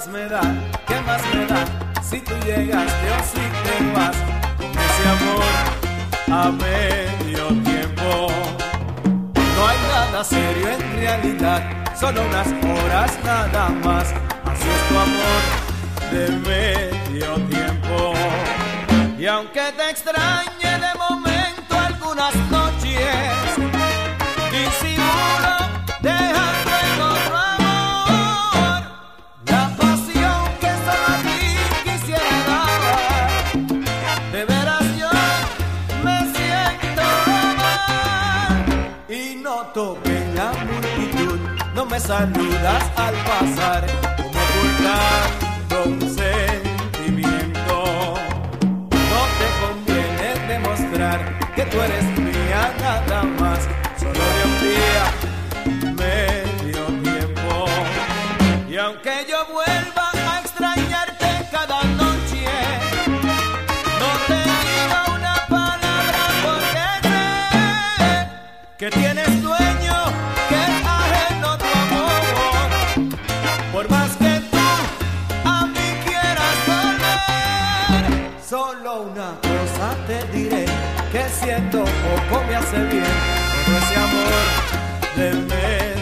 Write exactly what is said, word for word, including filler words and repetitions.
más me da? ¿Qué más me da? Si tú llegaste o si te vas con ese amor a medio tiempo. No hay nada serio en realidad, solo unas horas nada más. Así es tu amor de medio tiempo. Y aunque te extrañe de momento algunas noches, disimulo dejando en otro amor la pasión que solo a ti quisiera dar. De veras yo me siento mal y noto que en la multitud no me saludas al pasar, como ocultando un sentimiento. No te conviene demostrar que tú eres mía nada más, solo de un día, medio tiempo. Y aunque yo vuelva a extrañarte cada noche, no te digo una palabra porque sé que tienes dueño, que es ajeno tu amor. Por más que tú a mí quieras volver, solo una cosa te diré, que siendo poco me hace bien todo ese amor de medio